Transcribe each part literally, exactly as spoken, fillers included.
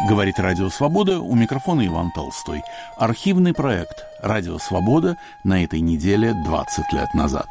Говорит Радио Свобода, у микрофона Иван Толстой. Архивный проект «Радио Свобода» на этой неделе двадцать лет назад.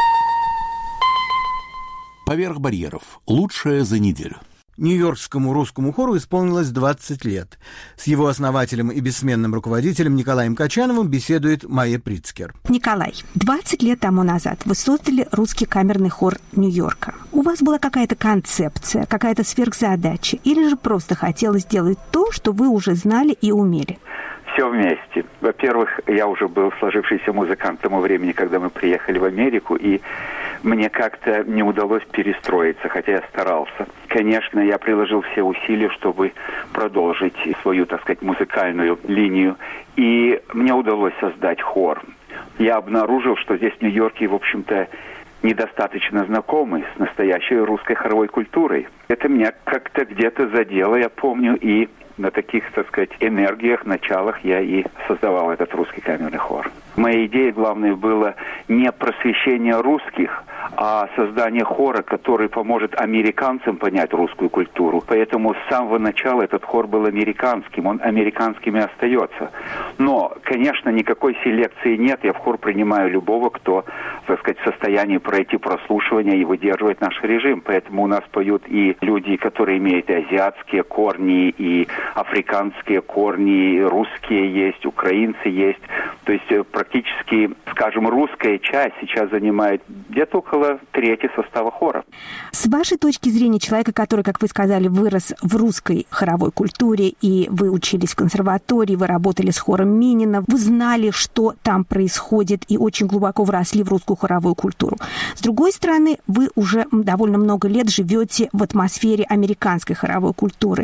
«Поверх барьеров. Лучшее за неделю». Нью-Йоркскому русскому хору исполнилось двадцать лет. С его основателем и бессменным руководителем Николаем Качановым беседует Майя Прицкер. Николай, двадцать лет тому назад вы создали русский камерный хор Нью-Йорка. У вас была какая-то концепция, какая-то сверхзадача, или же просто хотелось сделать то, что вы уже знали и умели? Все вместе. Во-первых, я уже был сложившийся музыкант к тому времени, когда мы приехали в Америку, и мне как-то не удалось перестроиться, хотя я старался. Конечно, я приложил все усилия, чтобы продолжить свою, так сказать, музыкальную линию, и мне удалось создать хор. Я обнаружил, что здесь, в Нью-Йорке, в общем-то, недостаточно знакомы с настоящей русской хоровой культурой. Это меня как-то где-то задело, я помню, и на таких, так сказать, энергиях, началах я и создавал этот русский камерный хор. Моя идея главная была не просвещение русских, а создание хора, который поможет американцам понять русскую культуру. Поэтому с самого начала этот хор был американским, он американским и остается. Но, конечно, никакой селекции нет. Я в хор принимаю любого, кто, так сказать, в состоянии пройти прослушивание и выдерживать наш режим. Поэтому у нас поют и люди, которые имеют и азиатские корни, и африканские корни, и русские есть, украинцы есть. То есть практически, скажем, русская часть сейчас занимает где-то около трети состава хора. С вашей точки зрения, человека, который, как вы сказали, вырос в русской хоровой культуре, и вы учились в консерватории, вы работали с хором Минина, вы знали, что там происходит, и очень глубоко вросли в русскую хоровую культуру. С другой стороны, вы уже довольно много лет живете в атмосфере американской хоровой культуры.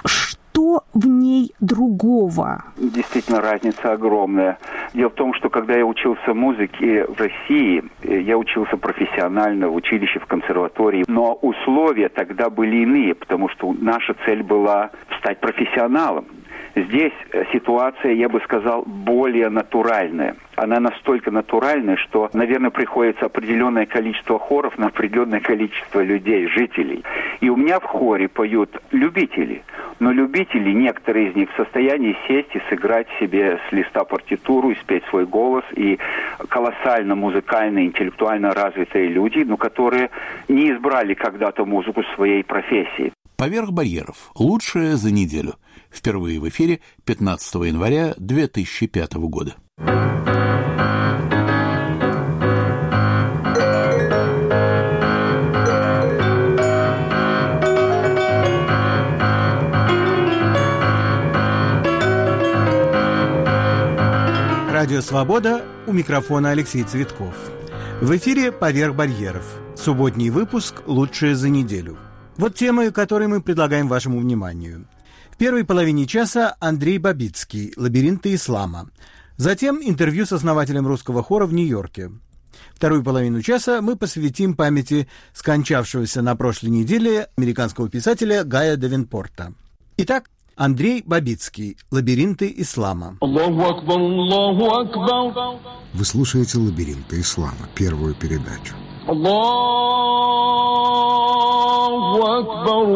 Что в ней другого? Действительно, разница огромная. Дело в том, что когда я учился музыке в России, я учился профессионально в училище, в консерватории, но условия тогда были иные, потому что наша цель была стать профессионалом. Здесь ситуация, я бы сказал, более натуральная. Она настолько натуральная, что, наверное, приходится определенное количество хоров на определенное количество людей, жителей. И у меня в хоре поют любители. Но любители, некоторые из них, в состоянии сесть и сыграть себе с листа партитуру, и спеть свой голос. И колоссально музыкально, интеллектуально развитые люди, но которые не избрали когда-то музыку своей профессии. «Поверх барьеров. Лучшее за неделю». Впервые в эфире пятнадцатого января две тысячи пятого года. Радио «Свобода», у микрофона Алексей Цветков. В эфире «Поверх барьеров». Субботний выпуск «Лучшее за неделю». Вот темы, которые мы предлагаем вашему вниманию. В первой половине часа Андрей Бабицкий «Лабиринты ислама». Затем интервью с основателем русского хора в Нью-Йорке. Вторую половину часа мы посвятим памяти скончавшегося на прошлой неделе американского писателя Гая Давенпорта. Итак, Андрей Бабицкий «Лабиринты ислама». Вы слушаете «Лабиринты ислама», первую передачу. Аллаху акбар,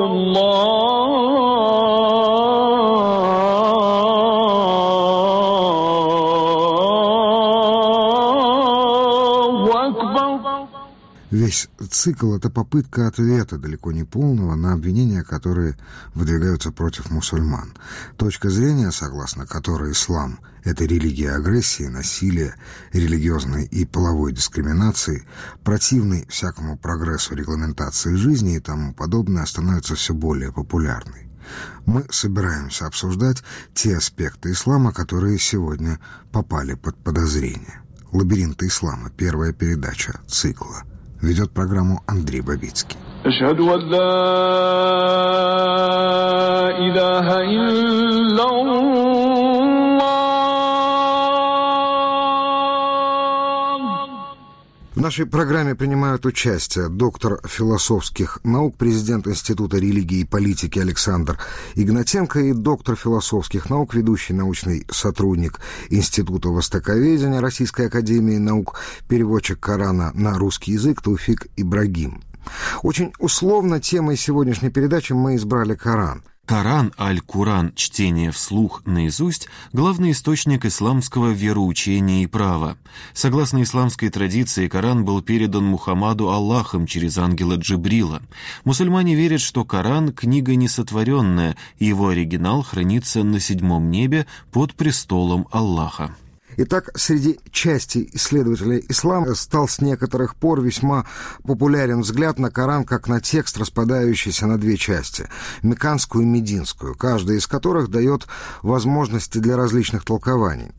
Аллаху акбар. Весь цикл – это попытка ответа, далеко не полного, на обвинения, которые выдвигаются против мусульман. Точка зрения, согласно которой ислам – это религия агрессии, насилия, религиозной и половой дискриминации, противный всякому прогрессу регламентации жизни и тому подобное, становится все более популярной. Мы собираемся обсуждать те аспекты ислама, которые сегодня попали под подозрение. «Лабиринты ислама», первая передача цикла. Ведет программу Андрей Бабицкий. Ашхаду ан ла иляха илляллах. В нашей программе принимают участие доктор философских наук, президент Института религии и политики Александр Игнатенко и доктор философских наук, ведущий научный сотрудник Института востоковедения Российской академии наук, переводчик Корана на русский язык Тауфик Ибрагим. Очень условно темой сегодняшней передачи мы избрали Коран. Коран аль-Куран, чтение вслух наизусть, главный источник исламского вероучения и права. Согласно исламской традиции, Коран был передан Мухаммаду Аллахом через ангела Джибрила. Мусульмане верят, что Коран — книга несотворенная, и его оригинал хранится на седьмом небе под престолом Аллаха. Итак, среди части исследователей ислама стал с некоторых пор весьма популярен взгляд на Коран как на текст, распадающийся на две части – мекканскую и мединскую, каждая из которых дает возможности для различных толкований.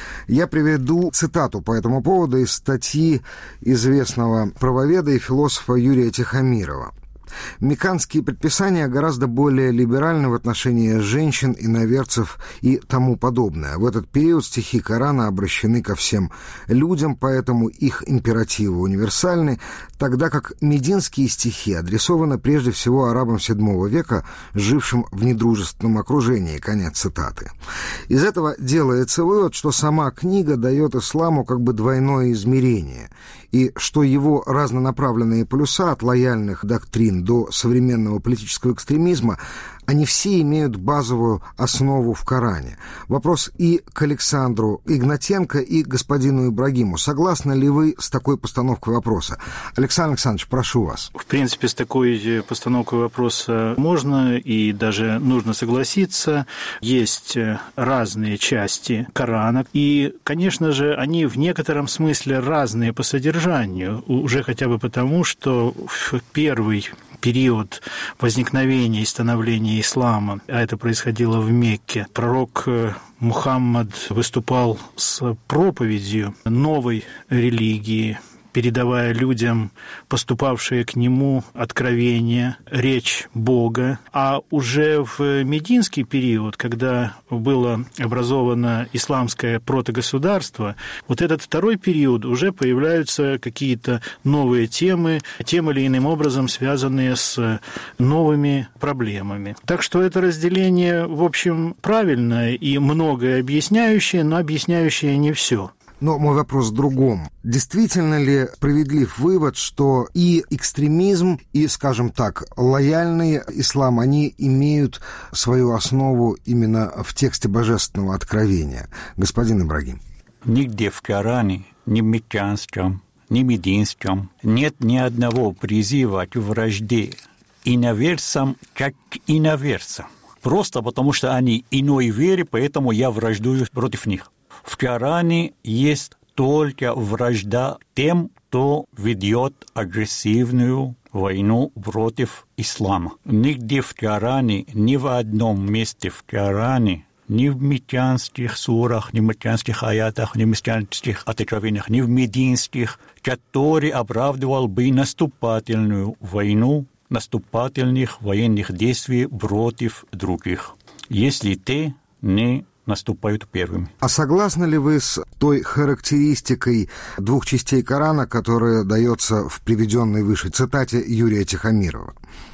Я приведу цитату по этому поводу из статьи известного правоведа и философа Юрия Тихомирова. Мекканские предписания гораздо более либеральны в отношении женщин, иноверцев и тому подобное. В этот период стихи Корана обращены ко всем людям, поэтому их императивы универсальны, тогда как мединские стихи адресованы прежде всего арабам седьмого века, жившим в недружественном окружении. Конец цитаты. Из этого делается вывод, что сама книга дает исламу как бы двойное измерение, и что его разнонаправленные полюса от лояльных доктрин до современного политического экстремизма, они все имеют базовую основу в Коране. Вопрос и к Александру Игнатенко, и господину Ибрагиму. Согласны ли вы с такой постановкой вопроса? Александр Александрович, прошу вас. В принципе, с такой постановкой вопроса можно и даже нужно согласиться. Есть разные части Корана, и, конечно же, они в некотором смысле разные по содержанию, уже хотя бы потому, что в первый период возникновения и становления ислама, а это происходило в Мекке, пророк Мухаммад выступал с проповедью новой религии, передавая людям поступавшие к нему откровения, речь Бога. А уже в мединский период, когда было образовано исламское протогосударство, вот этот второй период уже появляются какие-то новые темы, тем или иным образом связанные с новыми проблемами. Так что это разделение, в общем, правильное и многое объясняющее, но объясняющее не все. Но мой вопрос в другом. Действительно ли справедлив вывод, что и экстремизм, и, скажем так, лояльный ислам, они имеют свою основу именно в тексте Божественного Откровения? Господин Ибрагим. Нигде в Коране, ни в мекканском, ни в мединском нет ни одного призыва к вражде иноверцам, как к иноверцам. Просто потому, что они иной веры, поэтому я враждую против них. В Коране есть только вражда тем, кто ведет агрессивную войну против ислама. Нигде в Коране, ни в одном месте в Коране, ни в мекканских сурах, ни в мекканских аятах, ни в мекканских откровениях, ни в мединских, который оправдывал бы наступательную войну, наступательных военных действий против других, если те не наступают первыми. А согласны ли вы с той характеристикой двух частей Корана, которая дается в приведенной выше цитате Юрия Тихомирова?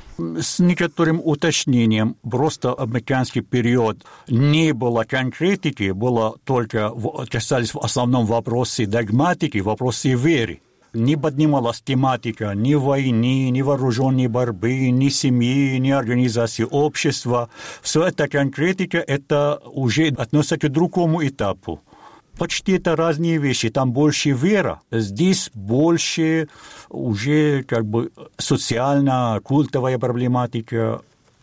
С некоторым уточнением, просто в мекканский период не было конкретики, было только, касались в основном вопросы догматики, вопросы веры. Не поднималась тематика ни войны, ни вооруженной борьбы, ни семьи, ни организации общества. Все это конкретика, это уже относится к другому этапу. Почти это разные вещи. Там больше вера, здесь больше уже как бы социально-культовая проблематика.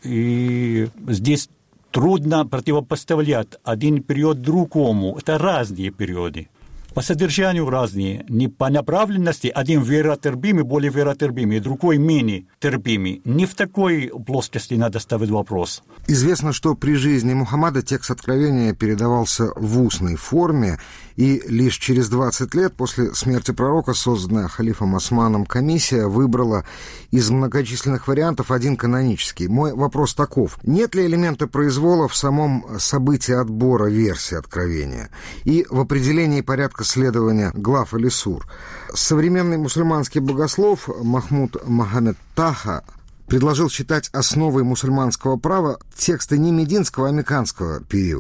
И здесь трудно противопоставлять один период другому. Это разные периоды. По содержанию разные, не по направленности, один веротерпимый, более веротерпимый, другой менее терпимый. Не в такой плоскости надо ставить вопрос. Известно, что при жизни Мухаммада текст Откровения передавался в устной форме, и лишь через двадцать лет после смерти пророка созданная халифом Османом комиссия выбрала из многочисленных вариантов один канонический. Мой вопрос таков. Нет ли элемента произвола в самом событии отбора версии Откровения и в определении порядка следования глав или сур? Современный мусульманский богослов Махмуд Мохаммед Таха предложил считать основой мусульманского права тексты не мединского, а мекканского периода.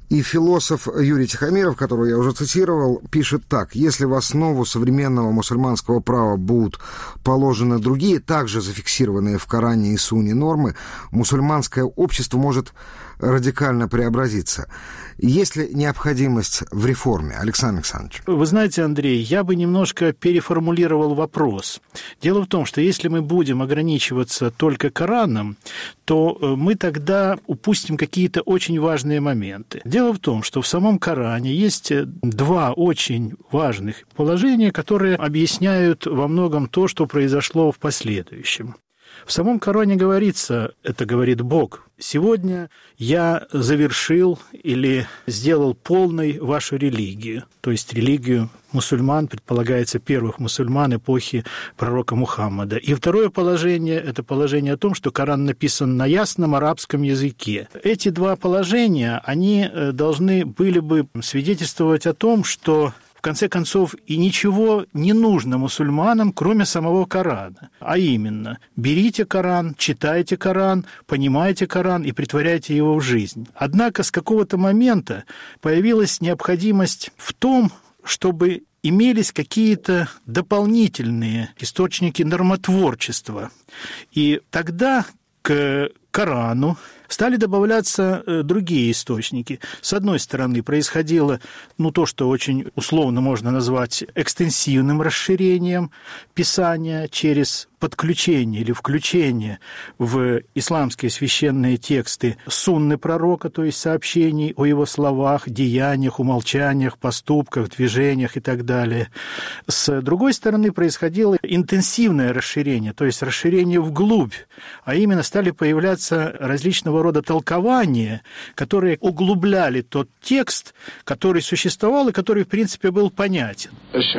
И философ Юрий Тихомиров, которого я уже цитировал, пишет так: если в основу современного мусульманского права будут положены другие, также зафиксированные в Коране и Сунне нормы, мусульманское общество может радикально преобразиться. Есть ли необходимость в реформе, Александр Александрович? Вы знаете, Андрей, я бы немножко переформулировал вопрос. Дело в том, что если мы будем ограничиваться только Кораном, то мы тогда упустим какие-то очень важные моменты. Дело в том, что в самом Коране есть два очень важных положения, которые объясняют во многом то, что произошло в последующем. В самом Коране говорится, это говорит Бог: «Сегодня я завершил или сделал полной вашу религию», то есть религию мусульман, предполагается, первых мусульман эпохи пророка Мухаммада. И второе положение – это положение о том, что Коран написан на ясном арабском языке. Эти два положения, они должны были бы свидетельствовать о том, что в конце концов, и ничего не нужно мусульманам, кроме самого Корана. А именно, берите Коран, читайте Коран, понимайте Коран и претворяйте его в жизнь. Однако с какого-то момента появилась необходимость в том, чтобы имелись какие-то дополнительные источники нормотворчества. И тогда к Корану стали добавляться другие источники. С одной стороны, происходило ну, то, что очень условно можно назвать экстенсивным расширением Писания через подключение или включение в исламские священные тексты сунны пророка, то есть сообщений о его словах, деяниях, умолчаниях, поступках, движениях и так далее. С другой стороны, происходило интенсивное расширение, то есть расширение вглубь, а именно стали появляться различного рода толкования, которые углубляли тот текст, который существовал и который, в принципе, был понятен.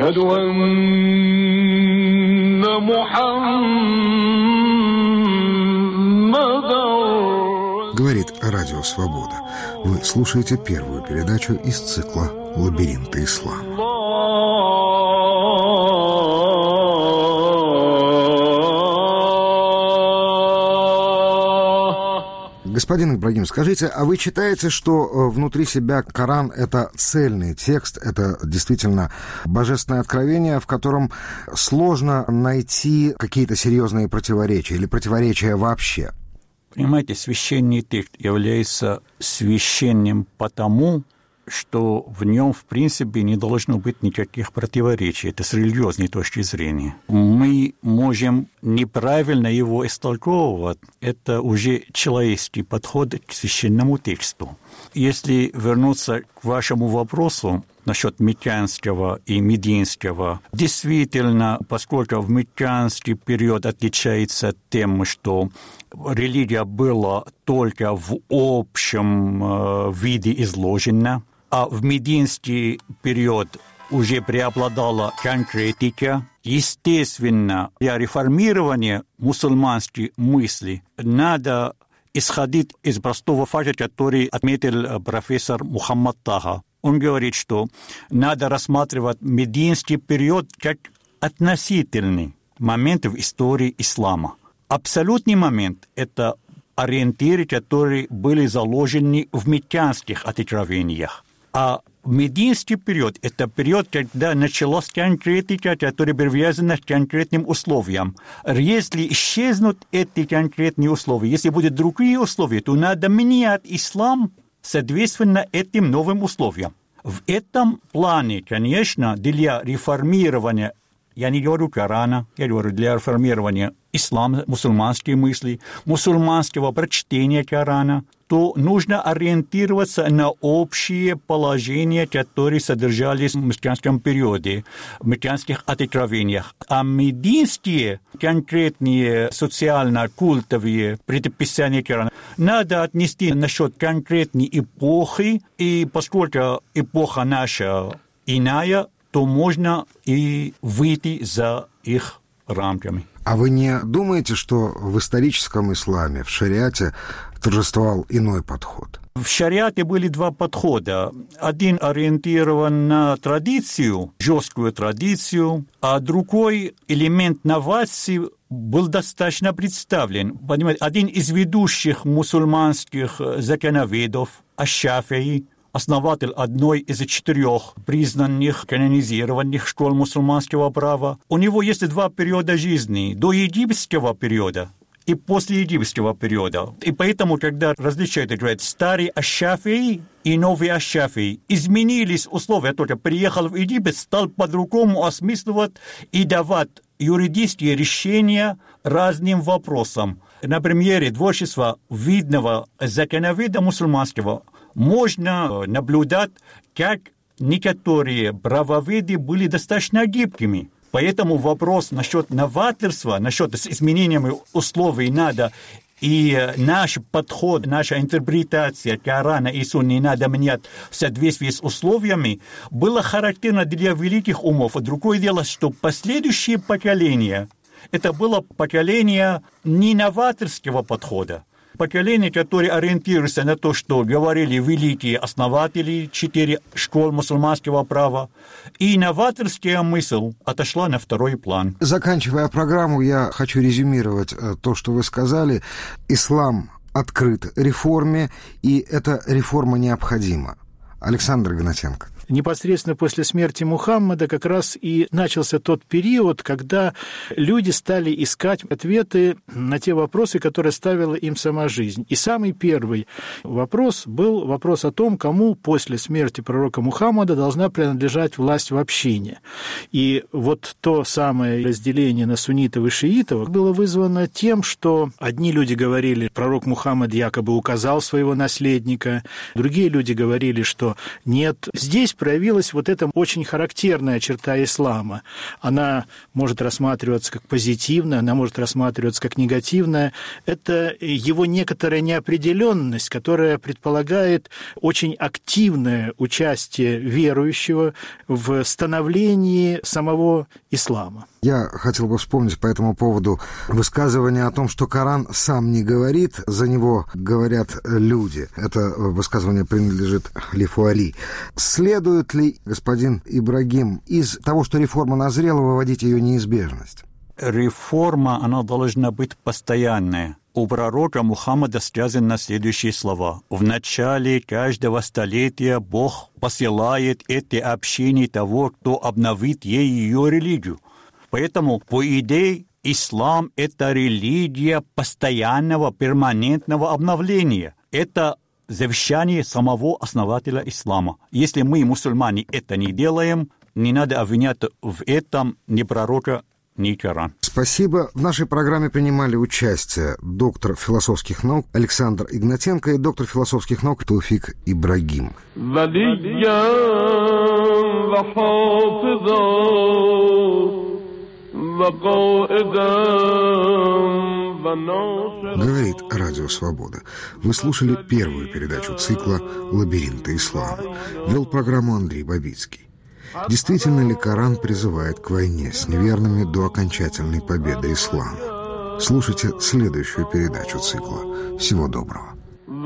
Говорит Радио Свобода. Вы слушаете первую передачу из цикла «Лабиринты ислама». Господин Ибрагим, скажите, а вы считаете, что внутри себя Коран – это цельный текст, это действительно божественное откровение, в котором сложно найти какие-то серьезные противоречия или противоречия вообще? Понимаете, священный текст является священным потому, что в нем, в принципе, не должно быть никаких противоречий. Это с религиозной точки зрения. Мы можем неправильно его истолковывать. Это уже человеческий подход к священному тексту. Если вернуться к вашему вопросу насчет мекканского и мединского, действительно, поскольку в мекканский период отличается тем, что религия была только в общем э, виде изложена, а в мединский период уже преобладала конкретика. Естественно, для реформирования мусульманской мысли надо исходить из простого факта, который отметил профессор Мухаммад Таха. Он говорит, что надо рассматривать мединский период как относительный момент в истории ислама. Абсолютный момент – это ориентиры, которые были заложены в мекканских откровениях. А мединский период – это период, когда началась конкретика, которая привязана к конкретным условиям. Если исчезнут эти конкретные условия, если будут другие условия, то надо менять ислам соответственно этим новым условиям. В этом плане, конечно, для реформирования, я не говорю Корана, я говорю для реформирования ислама, мусульманские мысли, мусульманского прочтения Корана, то нужно ориентироваться на общие положения, которые содержались в мекканском периоде, в мекканских откровениях. А мединские конкретные социально-культовые предписания Корана надо отнести насчет конкретной эпохи, и поскольку эпоха наша иная, то можно и выйти за их рамками. А вы не думаете, что в историческом исламе, в шариате, торжествовал иной подход? В шариате были два подхода. Один ориентирован на традицию, жесткую традицию, а другой элемент новации был достаточно представлен. Понимаете, один из ведущих мусульманских законоведов, Аш-Шафии, основатель одной из четырех признанных канонизированных школ мусульманского права. У него есть два периода жизни. До египетского периода и после египетского периода. И поэтому, когда различают, говорят, старый аш-Шафии и новый аш-Шафии, изменились условия. Только приехал в Египет, стал по-другому осмысливать и давать юридические решения разным вопросам. На примере творчества видного законоведа мусульманского можно наблюдать, как некоторые правоведы были достаточно гибкими. Поэтому вопрос насчет новаторства, насчет изменениями условий надо, и наш подход, наша интерпретация Корана и Сунны надо менять в соответствии с условиями, было характерно для великих умов. Другое дело, что последующие поколения, это было поколение не новаторского подхода, поколение, которое ориентируется на то, что говорили великие основатели четыре школ мусульманского права, и новаторская мысль отошла на второй план. Заканчивая программу, я хочу резюмировать то, что вы сказали. Ислам открыт реформе, и эта реформа необходима. Александр Игнатенко. Непосредственно после смерти Мухаммада как раз и начался тот период, когда люди стали искать ответы на те вопросы, которые ставила им сама жизнь. И самый первый вопрос был вопрос о том, кому после смерти пророка Мухаммада должна принадлежать власть в общине. И вот то самое разделение на суннитов и шиитов было вызвано тем, что одни люди говорили, пророк Мухаммад якобы указал своего наследника, другие люди говорили, что нет. Здесь проявилась вот эта очень характерная черта ислама. Она может рассматриваться как позитивная, она может рассматриваться как негативная. Это его некоторая неопределенность, которая предполагает очень активное участие верующего в становлении самого ислама. Я хотел бы вспомнить по этому поводу высказывание о том, что Коран сам не говорит, за него говорят люди. Это высказывание принадлежит халифу Али. Следует ли, господин Ибрагим, из того, что реформа назрела, выводить ее неизбежность? Реформа, она должна быть постоянная. У пророка Мухаммада сказаны следующие слова. В начале каждого столетия Бог посылает эти общины того, кто обновит ей ее религию. Поэтому, по идее, ислам – это религия постоянного, перманентного обновления. Это завещание самого основателя ислама. Если мы, мусульмане, это не делаем, не надо обвинять в этом ни пророка, ни Коран. Спасибо. В нашей программе принимали участие доктор философских наук Александр Игнатенко и доктор философских наук Тауфик Ибрагим. Говорит Радио Свобода. Вы слушали первую передачу цикла «Лабиринты ислама». Вел программу Андрей Бабицкий. Действительно ли Коран призывает к войне с неверными до окончательной победы ислама? Слушайте следующую передачу цикла. Всего доброго.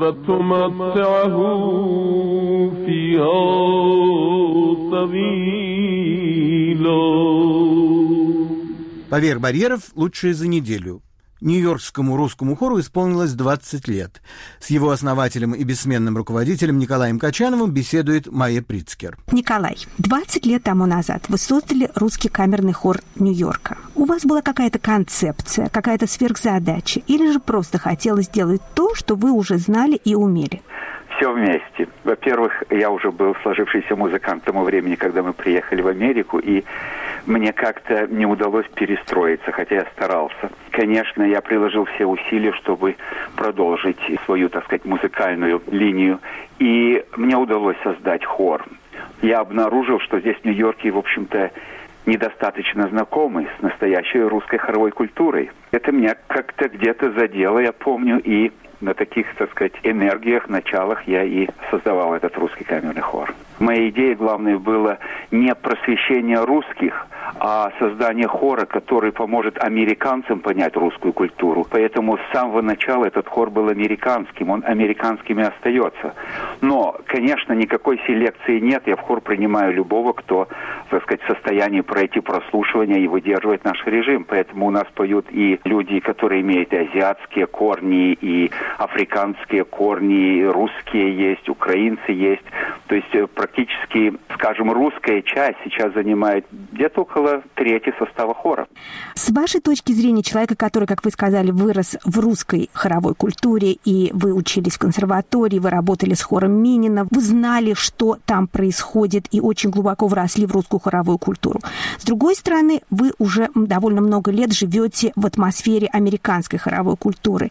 «Поверх барьеров» лучшее за неделю. Нью-Йоркскому русскому хору исполнилось двадцать лет. С его основателем и бессменным руководителем Николаем Качановым беседует Майя Прицкер. Николай, двадцать лет тому назад вы создали русский камерный хор Нью-Йорка. У вас была какая-то концепция, какая-то сверхзадача, или же просто хотелось сделать то, что вы уже знали и умели? Все вместе. Во-первых, я уже был сложившийся музыкант к тому времени, когда мы приехали в Америку, и мне как-то не удалось перестроиться, хотя я старался. Конечно, я приложил все усилия, чтобы продолжить свою, так сказать, музыкальную линию, и мне удалось создать хор. Я обнаружил, что здесь в Нью-Йорке, в общем-то, недостаточно знакомы с настоящей русской хоровой культурой. Это меня как-то где-то задело, я помню, и на таких, так сказать, энергиях, началах я и создавал этот русский камерный хор. Моя идея главная была не просвещение русских, а создание хора, который поможет американцам понять русскую культуру. Поэтому с самого начала этот хор был американским, он американским и остается. Но, конечно, никакой селекции нет, я в хор принимаю любого, кто, так сказать, в состоянии пройти прослушивание и выдерживать наш режим. Поэтому у нас поют и люди, которые имеют и азиатские корни, и африканские корни, и русские есть, украинцы есть. То есть практически, скажем, русская часть сейчас занимает где-то около трети состава хора. С вашей точки зрения, человека, который, как вы сказали, вырос в русской хоровой культуре, и вы учились в консерватории, вы работали с хором Минина, вы знали, что там происходит, и очень глубоко вросли в русскую хоровую культуру. С другой стороны, вы уже довольно много лет живете в атмосфере американской хоровой культуры.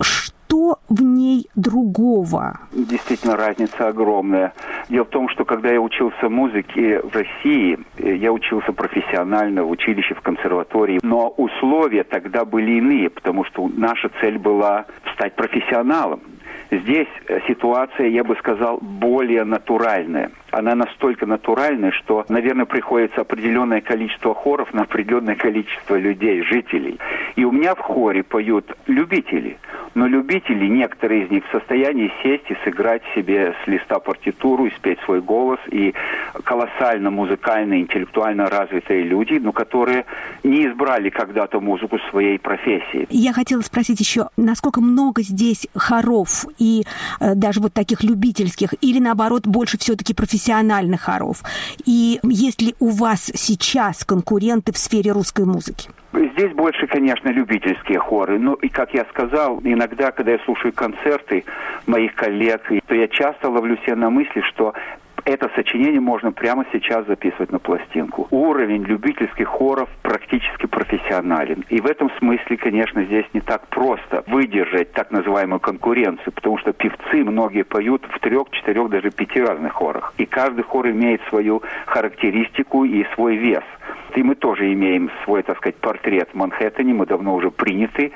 Что в ней другого? Действительно, разница огромная. Дело в том, что когда я учился музыке в России, я учился профессионально в училище, в консерватории, но условия тогда были иные, потому что наша цель была стать профессионалом. Здесь ситуация, я бы сказал, более натуральная. Она настолько натуральная, что, наверное, приходится определенное количество хоров на определенное количество людей, жителей. И у меня в хоре поют любители. Но любители, некоторые из них, в состоянии сесть и сыграть себе с листа партитуру, и спеть свой голос. И колоссально музыкально, интеллектуально развитые люди, но которые не избрали когда-то музыку своей профессии. Я хотела спросить еще, насколько много здесь хоров и э, даже вот таких любительских, или наоборот, больше все-таки профессиональных хоров? И есть ли у вас сейчас конкуренты в сфере русской музыки? Здесь больше, конечно, любительские хоры. Но, и, как я сказал, иногда, когда я слушаю концерты моих коллег, то я часто ловлю себя на мысли, что это сочинение можно прямо сейчас записывать на пластинку. Уровень любительских хоров практически профессионален. И в этом смысле, конечно, здесь не так просто выдержать так называемую конкуренцию, потому что певцы многие поют в трех, четырех, даже пяти разных хорах. И каждый хор имеет свою характеристику и свой вес. И мы тоже имеем свой, так сказать, портрет в Манхэттене, мы давно уже приняты.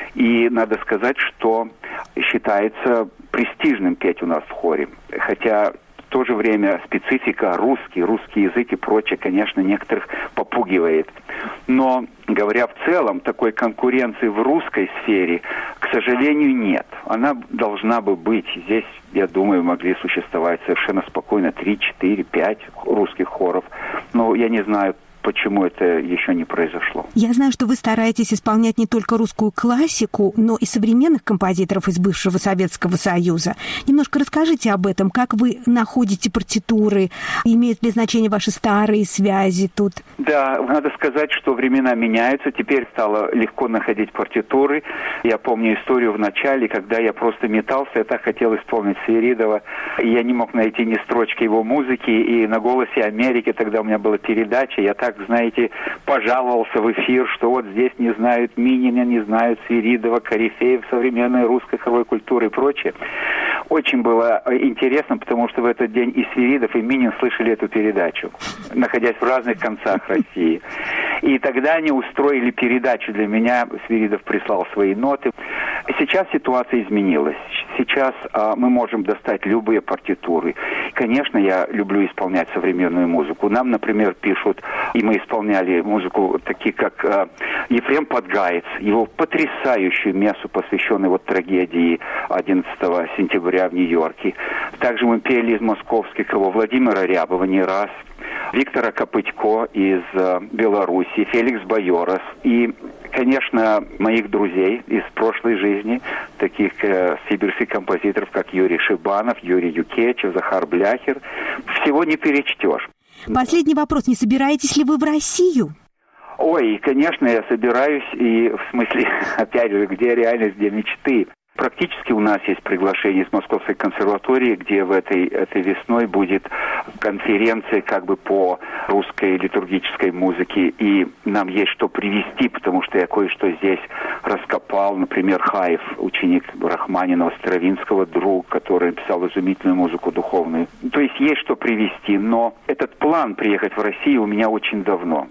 И надо сказать, что считается престижным петь у нас в хоре. Хотя в то же время специфика русский, русский язык и прочее, конечно, некоторых попугивает. Но, говоря в целом, такой конкуренции в русской сфере, к сожалению, нет. Она должна бы быть. Здесь, я думаю, могли существовать совершенно спокойно три, четыре, пять русских хоров. Но я не знаю, почему это еще не произошло. Я знаю, что вы стараетесь исполнять не только русскую классику, но и современных композиторов из бывшего Советского Союза. Немножко расскажите об этом, как вы находите партитуры, имеют ли значение ваши старые связи тут? Да, надо сказать, что времена меняются, теперь стало легко находить партитуры. Я помню историю в начале, когда я просто метался, я так хотел исполнить Свиридова, и я не мог найти ни строчки его музыки, и на «Голосе Америки» тогда у меня была передача, я так, знаете, пожаловался в эфир, что вот здесь не знают Минина, не знают Свиридова, корифеев современной русской хоровой культуры и прочее. Очень было интересно, потому что в этот день и Свиридов, и Минин слышали эту передачу, находясь в разных концах России. И тогда они устроили передачу для меня, Свиридов прислал свои ноты. Сейчас ситуация изменилась. Сейчас а, мы можем достать любые партитуры. Конечно, я люблю исполнять современную музыку. Нам, например, пишут, и мы исполняли музыку, такие как а, Ефрем Подгаец, его потрясающую мессу, посвященную вот трагедии одиннадцатого сентября в Нью-Йорке. Также мы пели из московских его Владимира Рябова не раз, Виктора Копытько из э, Беларуси, Феликс Байорос и, конечно, моих друзей из прошлой жизни, таких э, сибирских композиторов, как Юрий Шибанов, Юрий Юкечев, Захар Бляхер. Всего не перечтешь. Последний вопрос. Не собираетесь ли вы в Россию? Ой, конечно, я собираюсь, и в смысле, опять же, где реальность, где мечты. Практически у нас есть приглашение из Московской консерватории, где в этой, этой весной будет конференция как бы по русской литургической музыке. И нам есть что привезти, потому что я кое-что здесь раскопал. Например, Хаев, ученик Рахманинова, Стравинского, друг, который писал изумительную музыку духовную. То есть есть что привезти, но этот план приехать в Россию у меня очень давно.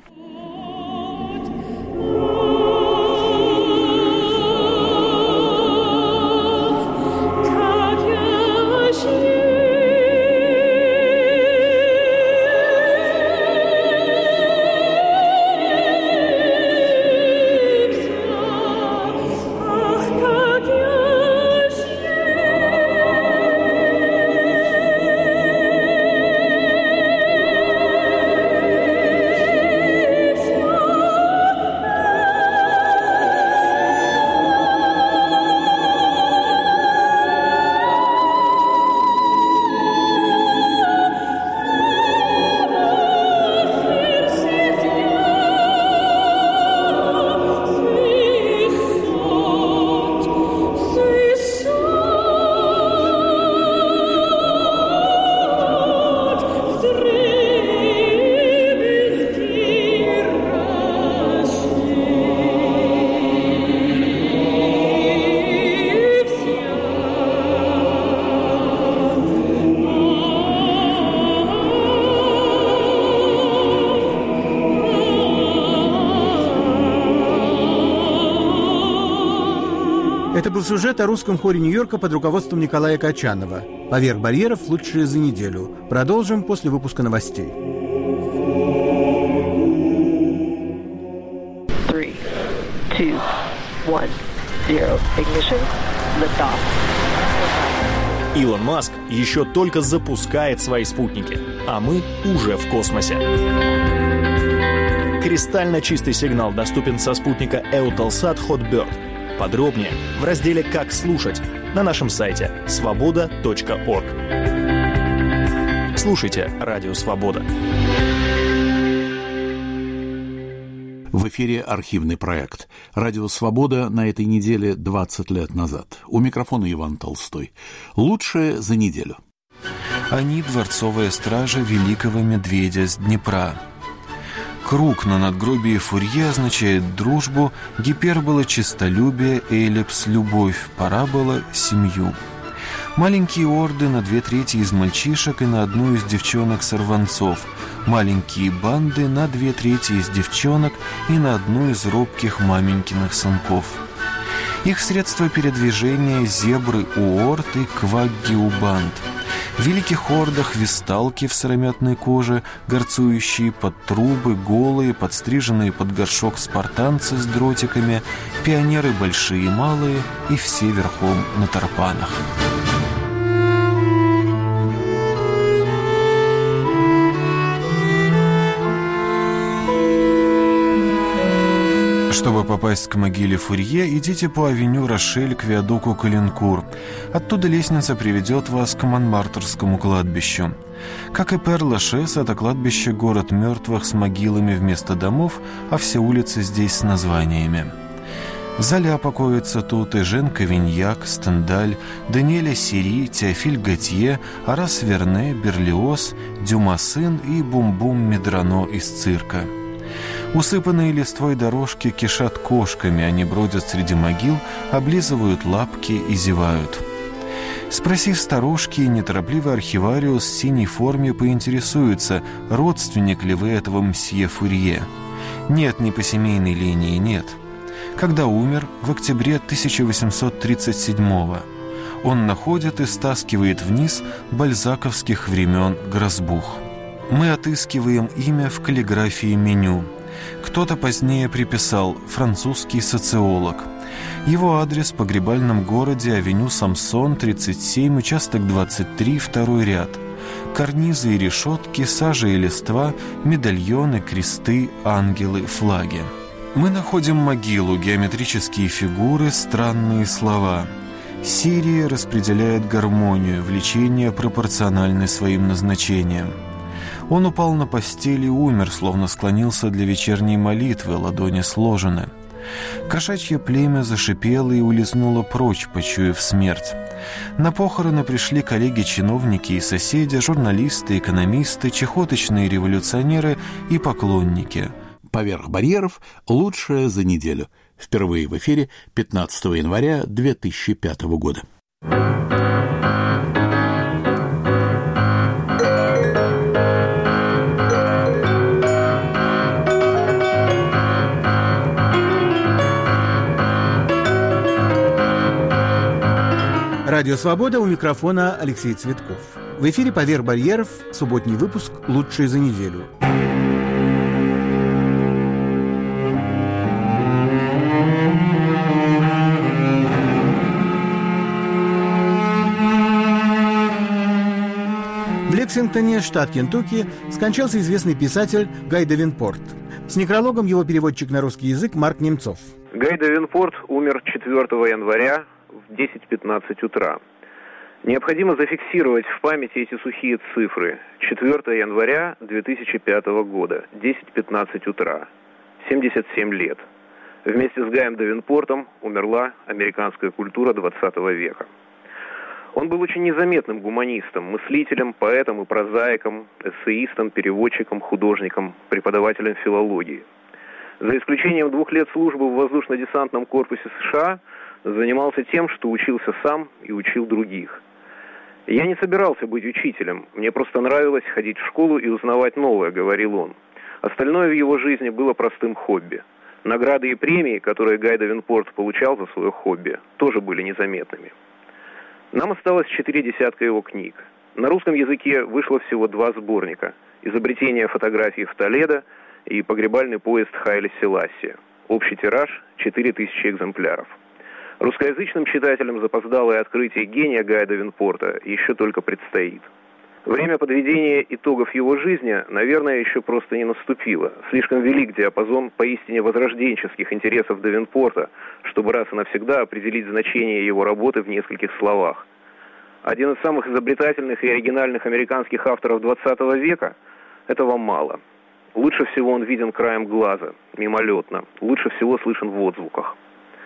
Это был сюжет о русском хоре Нью-Йорка под руководством Николая Качанова. «Поверх барьеров. Лучшее за неделю». Продолжим после выпуска новостей. Three, two, one, zero. Ignition. Lift off. Илон Маск еще только запускает свои спутники, а мы уже в космосе. Кристально чистый сигнал доступен со спутника Eutelsat Hotbird. Подробнее в разделе «Как слушать» на нашем сайте свобода точка орг. Слушайте Радио Свобода. В эфире архивный проект «Радио Свобода» на этой неделе двадцать лет назад. У микрофона Иван Толстой. Лучшее за неделю. Они дворцовая стража великого медведя с Днепра. Круг на надгробии Фурье означает дружбу, гипербола — честолюбие, эллипс — любовь, парабола — семью. Маленькие орды на две трети из мальчишек и на одну из девчонок-сорванцов. Маленькие банды на две трети из девчонок и на одну из робких маменькиных сынков. Их средства передвижения — зебры у орд и квагги у банд. В великих ордах висталки в сыромятной коже, горцующие под трубы, голые, подстриженные под горшок спартанцы с дротиками, пионеры большие и малые, и все верхом на тарпанах. Чтобы попасть к могиле Фурье, идите по авеню Рошель к виадуку Калинкур. Оттуда лестница приведет вас к Монмартрскому кладбищу. Как и Пер-Лашес, это кладбище — город мертвых с могилами вместо домов, а все улицы здесь с названиями. Золя покоится тут, и Жен Кавиньяк, Стендаль, Даниэля Сири, Теофиль Готье, Арас Верне, Берлиоз, Дюма сын и Бум-Бум Медрано из цирка. Усыпанные листвой дорожки кишат кошками, они бродят среди могил, облизывают лапки и зевают. Спросив старушки, неторопливый архивариус в синей форме поинтересуется, родственник ли вы этого мсье Фурье. Нет, не по семейной линии, нет. Когда умер? В октябре тысяча восемьсот тридцать седьмого. Он находит и стаскивает вниз бальзаковских времен грозбух. Мы отыскиваем имя в каллиграфии меню. Кто-то позднее приписал «французский социолог». Его адрес в погребальном городе, авеню Самсон, тридцать семь, участок двадцать три, второй ряд. Карнизы и решетки, сажа и листва, медальоны, кресты, ангелы, флаги. Мы находим могилу, геометрические фигуры, странные слова. Сирия распределяет гармонию, влечение пропорциональны своим назначениям. Он упал на постель и умер, словно склонился для вечерней молитвы, ладони сложены. Кошачье племя зашипело и улизнуло прочь, почуяв смерть. На похороны пришли коллеги-чиновники и соседи, журналисты, экономисты, чехоточные революционеры и поклонники. «Поверх барьеров. Лучшее за неделю». Впервые в эфире пятнадцатого января две тысячи пятого года. Радио «Свобода», у микрофона Алексей Цветков. В эфире «Поверх барьеров», субботний выпуск «Лучшее за неделю». В Лексингтоне, штат Кентукки, скончался известный писатель Гай Давинпорт. С некрологом его переводчик на русский язык Марк Немцов. Гай Давинпорт умер четвёртого января в десять пятнадцать утра. Необходимо зафиксировать в памяти эти сухие цифры. четвёртого января две тысячи пятого года, десять пятнадцать утра, семьдесят семь лет. Вместе с Гаем Давинпортом умерла американская культура двадцатого века. Он был очень незаметным гуманистом, мыслителем, поэтом и прозаиком, эссеистом, переводчиком, художником, преподавателем филологии. За исключением двух лет службы в воздушно-десантном корпусе США, занимался тем, что учился сам и учил других. «Я не собирался быть учителем, мне просто нравилось ходить в школу и узнавать новое», — говорил он. Остальное в его жизни было простым хобби. Награды и премии, которые Гай Давенпорт получал за свое хобби, тоже были незаметными. Нам осталось четыре десятка его книг. На русском языке вышло всего два сборника: «Изобретение фотографий в Толедо» и «Погребальный поезд Хайля Селасия». Общий тираж – четыре тысячи экземпляров. Русскоязычным читателям запоздалое открытие гения Гая Давенпорта еще только предстоит. Время подведения итогов его жизни, наверное, еще просто не наступило. Слишком велик диапазон поистине возрожденческих интересов Давенпорта, чтобы раз и навсегда определить значение его работы в нескольких словах. Один из самых изобретательных и оригинальных американских авторов двадцатого века – этого мало. Лучше всего он виден краем глаза, мимолетно, лучше всего слышен в отзвуках.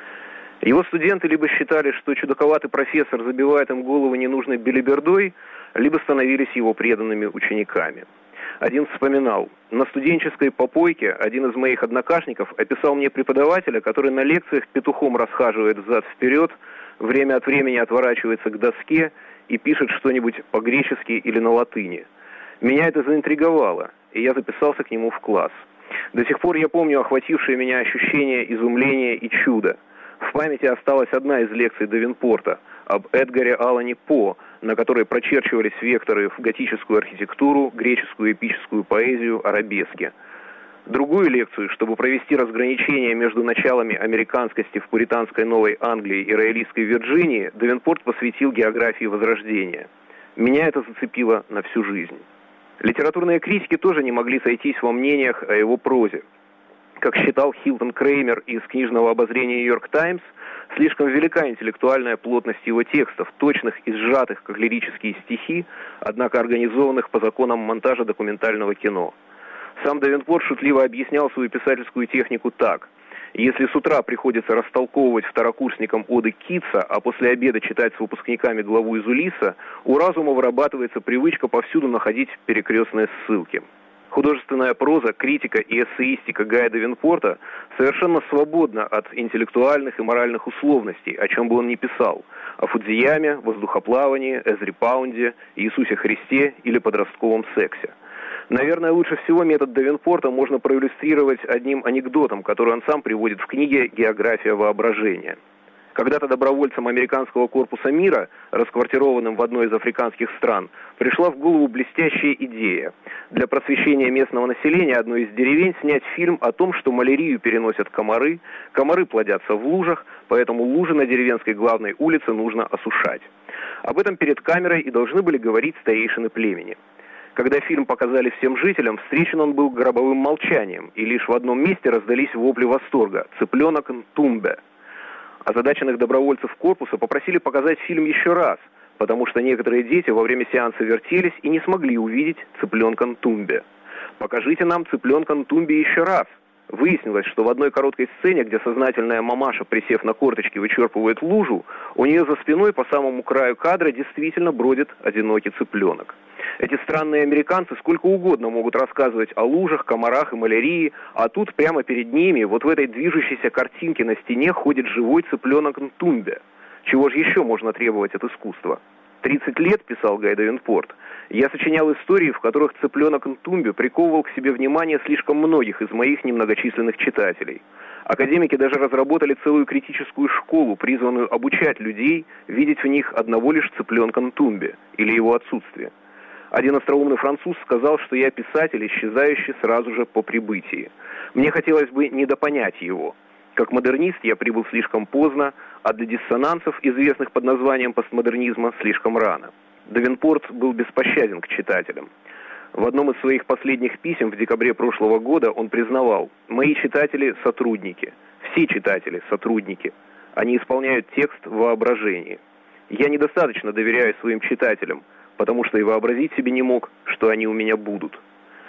Его студенты либо считали, что чудаковатый профессор забивает им голову ненужной белибердой, либо становились его преданными учениками. Один вспоминал: на студенческой попойке один из моих однокашников описал мне преподавателя, который на лекциях петухом расхаживает взад-вперед, время от времени отворачивается к доске и пишет что-нибудь по-гречески или на латыни. Меня это заинтриговало, и я записался к нему в класс. До сих пор я помню охватившее меня ощущение изумления и чуда. В памяти осталась одна из лекций Давенпорта об Эдгаре Аллане По, на которой прочерчивались векторы в готическую архитектуру, греческую эпическую поэзию, арабески. Другую лекцию, чтобы провести разграничение между началами американскости в пуританской Новой Англии и роялистской Вирджинии, Давенпорт посвятил географии Возрождения. Меня это зацепило на всю жизнь. Литературные критики тоже не могли сойтись во мнениях о его прозе. Как считал Хилтон Креймер из книжного обозрения «Нью-Йорк Таймс», слишком велика интеллектуальная плотность его текстов, точных и сжатых, как лирические стихи, однако организованных по законам монтажа документального кино. Сам Давенпорт шутливо объяснял свою писательскую технику так: если с утра приходится растолковывать второкурсникам оды Китса, а после обеда читать с выпускниками главу из Улисса, у разума вырабатывается привычка повсюду находить перекрестные ссылки. Художественная проза, критика и эссеистика Гая Давенпорта совершенно свободна от интеллектуальных и моральных условностей, о чем бы он ни писал: о Фудзияме, воздухоплавании, Эзри Паунде, Иисусе Христе или подростковом сексе. Наверное, лучше всего метод Давенпорта можно проиллюстрировать одним анекдотом, который он сам приводит в книге «География воображения». Когда-то добровольцам американского корпуса мира, расквартированным в одной из африканских стран, пришла в голову блестящая идея: для просвещения местного населения одной из деревень снять фильм о том, что малярию переносят комары, комары плодятся в лужах, поэтому лужи на деревенской главной улице нужно осушать. Об этом перед камерой и должны были говорить старейшины племени. Когда фильм показали всем жителям, встречен он был гробовым молчанием, и лишь в одном месте раздались вопли восторга: «Цыпленок Нтумбе». Озадаченных добровольцев корпуса попросили показать фильм еще раз, потому что некоторые дети во время сеанса вертелись и не смогли увидеть цыпленка Нтумбе. «Покажите нам цыпленка Нтумбе еще раз». Выяснилось, что в одной короткой сцене, где сознательная мамаша, присев на корточки, вычерпывает лужу, у нее за спиной по самому краю кадра действительно бродит одинокий цыпленок. Эти странные американцы сколько угодно могут рассказывать о лужах, комарах и малярии, а тут прямо перед ними, вот в этой движущейся картинке на стене, ходит живой цыпленок Нтумбе. Чего же еще можно требовать от искусства? тридцать лет, писал Гай Давенпорт, я сочинял истории, в которых цыпленок Нтумбе приковывал к себе внимание слишком многих из моих немногочисленных читателей. Академики даже разработали целую критическую школу, призванную обучать людей видеть в них одного лишь цыпленка Нтумбе или его отсутствие. Один остроумный француз сказал, что я писатель, исчезающий сразу же по прибытии. Мне хотелось бы недопонять его. Как модернист я прибыл слишком поздно, а для диссонансов, известных под названием постмодернизма, слишком рано. Давенпорт был беспощаден к читателям. В одном из своих последних писем в декабре прошлого года он признавал: «Мои читатели – сотрудники. Все читатели – сотрудники. Они исполняют текст в воображении. Я недостаточно доверяю своим читателям, потому что и вообразить себе не мог, что они у меня будут.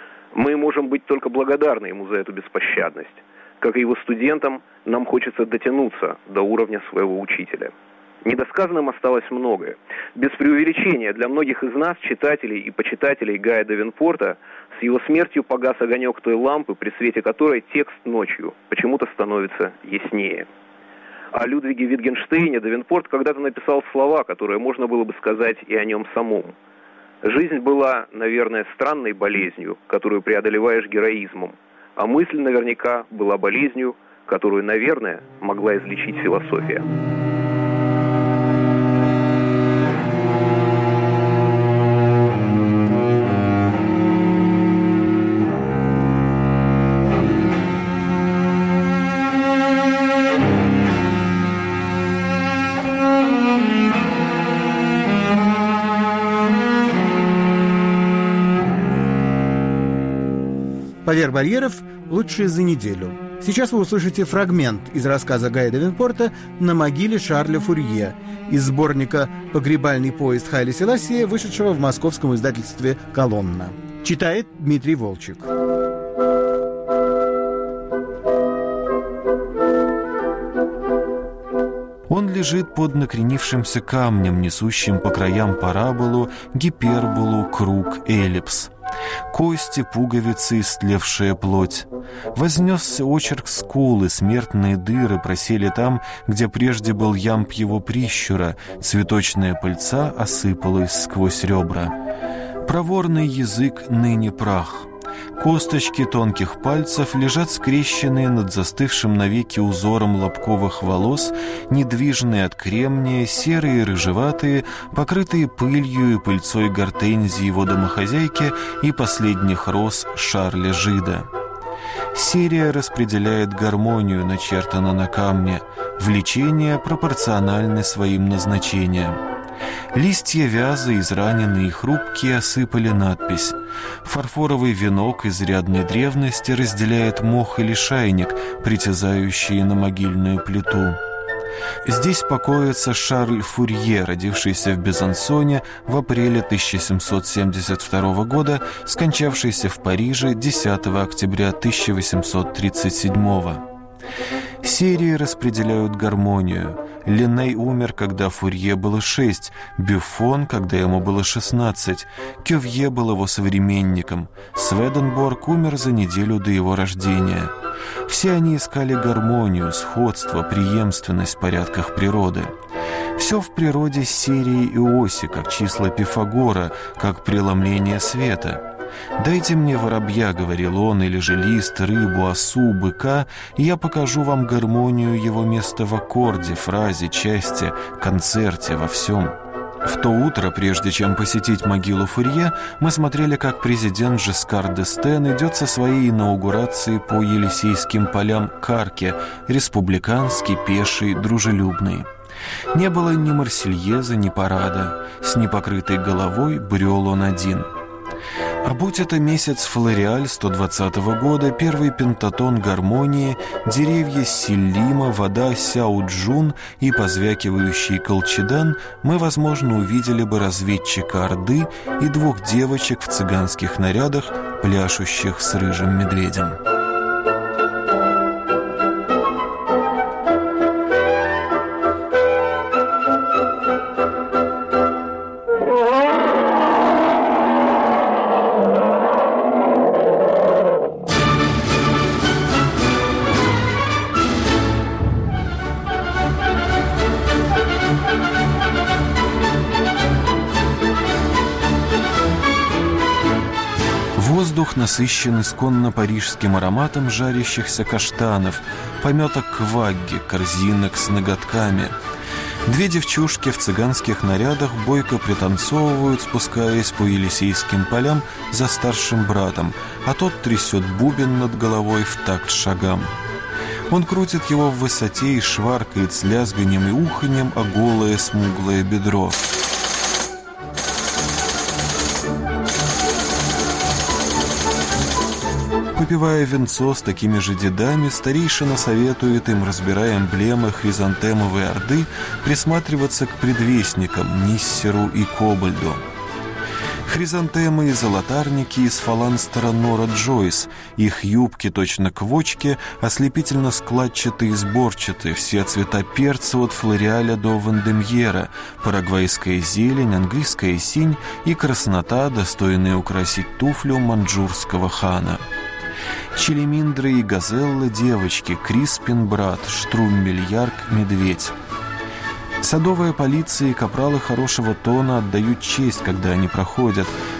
Мы можем быть только благодарны ему за эту беспощадность. Как и его студентам, нам хочется дотянуться до уровня своего учителя». Недосказанным осталось многое. Без преувеличения, для многих из нас, читателей и почитателей Гая Давенпорта, с его смертью погас огонек той лампы, при свете которой текст ночью почему-то становится яснее. О Людвиге Витгенштейне Давенпорт когда-то написал слова, которые можно было бы сказать и о нем самом. «Жизнь была, наверное, странной болезнью, которую преодолеваешь героизмом, а мысль наверняка была болезнью, которую, наверное, могла излечить философия. «Поверх барьеров. Лучшие за неделю». Сейчас вы услышите фрагмент из рассказа Гая Давенпорта «На могиле Шарля Фурье» из сборника «Погребальный поезд Хайля Селасия», вышедшего в московском издательстве «Колонна». Читает Дмитрий Волчек. Он лежит под накренившимся камнем, несущим по краям параболу, гиперболу, круг, эллипс. Кости, пуговицы, истлевшая плоть. Вознесся очерк скулы, смертные дыры просели там, где прежде был ямб его прищура, цветочная пыльца осыпалась сквозь ребра. Проворный язык ныне прах. Косточки тонких пальцев лежат скрещенные над застывшим навеки узором лобковых волос, недвижные от кремния, серые, рыжеватые, покрытые пылью и пыльцой гортензии его домохозяйки и последних роз Шарля Жида. Серия распределяет гармонию, начертано на камне, влечение пропорциональны своим назначениям. Листья вяза, израненные и хрупкие, осыпали надпись. Фарфоровый венок изрядной древности разделяет мох и лишайник, притязающие на могильную плиту. Здесь покоится Шарль Фурье, родившийся в Безансоне в апреле тысяча семьсот семьдесят второго года, скончавшийся в Париже десятого октября тысяча восемьсот тридцать седьмого. Серии распределяют гармонию. Линней умер, когда Фурье было шесть, Бюффон, когда ему было шестнадцать, Кювье был его современником, Сведенборг умер за неделю до его рождения. Все они искали гармонию, сходство, преемственность в порядках природы. Все в природе серии и оси, как числа Пифагора, как преломление света. «Дайте мне воробья», — говорил он, — «или же лист, рыбу, осу, быка, и я покажу вам гармонию его места в аккорде, фразе, части, концерте, во всем». В то утро, прежде чем посетить могилу Фурье, мы смотрели, как президент Жескар д'Эстен идет со своей инаугурацией по Елисейским полям к арке, республиканский, пеший, дружелюбный. Не было ни Марсельеза, ни парада. С непокрытой головой брел он один. А будь это месяц Флориаль сто двадцатого года, первый пентатон гармонии, деревья Силлима, вода Сяо-Джун и позвякивающий колчедан, мы, возможно, увидели бы разведчика Орды и двух девочек в цыганских нарядах, пляшущих с рыжим медведем. Воздух насыщен исконно парижским ароматом жарящихся каштанов, пометок квагги, корзинок с ноготками. Две девчушки в цыганских нарядах бойко пританцовывают, спускаясь по Елисейским полям за старшим братом, а тот трясет бубен над головой в такт шагам. Он крутит его в высоте и шваркает с лязганием и уханьем о голое смуглое бедро. Попивая венцо с такими же дедами, старейшина советует им, разбирая эмблемы хризантемовой орды, присматриваться к предвестникам Ниссеру и Кобальду. Хризантемы и золотарники из фаланстера Нора Джойс, их юбки точно квочки, ослепительно складчатые и сборчатые, все цвета перца от Флориаля до Вандемьера, парагвайская зелень, английская синь и краснота, достойная украсить туфлю маньчжурского хана. Челеминдры и газеллы девочки, Криспин брат, Штруммель Ярк медведь. Садовая полиция и капралы хорошего тона отдают честь, когда они проходят.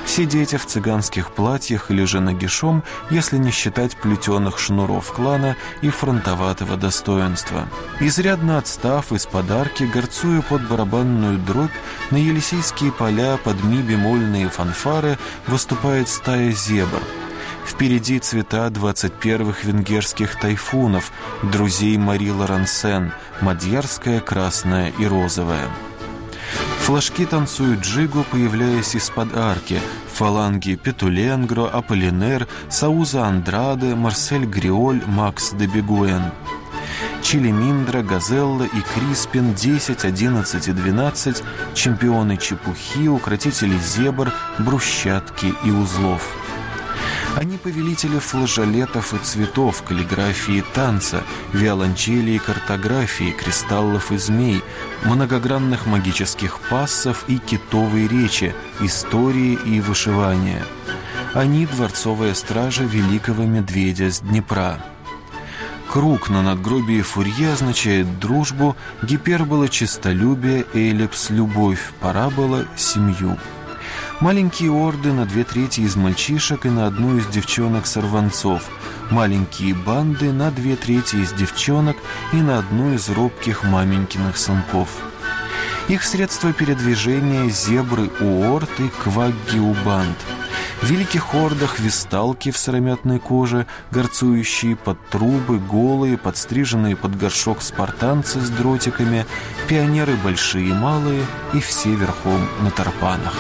Все дети в цыганских платьях или же нагишом, если не считать плетеных шнуров клана и фронтоватого достоинства. Изрядно отстав из подарки, горцуя под барабанную дробь, на Елисейские поля под ми-бемольные фанфары выступает стая зебр. Впереди цвета двадцать первых венгерских тайфунов, друзей Мари Лорансен, мадьярская, красная и розовая. Флажки танцуют джигу, появляясь из-под арки. Фаланги Петуленгро, Аполлинер, Сауза Андраде, Марсель Гриоль, Макс де Бегуэн. Чилиминдра, Газелла и Криспин, десять, одиннадцать и двенадцать, чемпионы чепухи, укротители зебр, брусчатки и узлов. Они повелители флажолетов и цветов, каллиграфии и танца, виолончели и картографии, кристаллов и змей, многогранных магических пассов и китовой речи, истории и вышивания. Они дворцовая стража великого медведя с Днепра. Круг на надгробии Фурье означает дружбу, гипербола — честолюбие, эллипс — любовь, парабола — семью. Маленькие орды на две трети из мальчишек и на одну из девчонок-сорванцов. Маленькие банды на две трети из девчонок и на одну из робких маменькиных сынков. Их средства передвижения — зебры у орд и квагги у банд. В великих ордах висталки в сыромятной коже, горцующие под трубы, голые, подстриженные под горшок спартанцы с дротиками, пионеры большие и малые, и все верхом на тарпанах.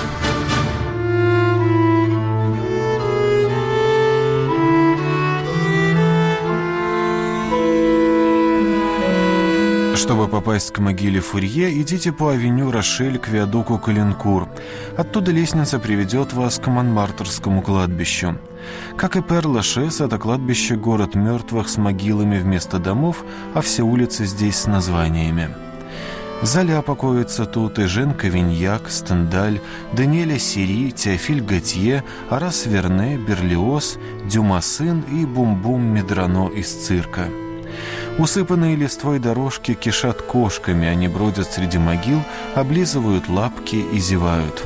Чтобы попасть к могиле Фурье, идите по авеню Рошель к виадуку Калинкур. Оттуда лестница приведет вас к Монмартрскому кладбищу. Как и Пер-Лашес, это кладбище — город мертвых с могилами вместо домов, а все улицы здесь с названиями. Золя покоится тут, и Жен Кавиньяк, Стендаль, Даниэля Сири, Теофиль Готье, Арас Верне, Берлиоз, Дюма сын и Бум-Бум Медрано из цирка. Усыпанные листвой дорожки кишат кошками, они бродят среди могил, облизывают лапки и зевают.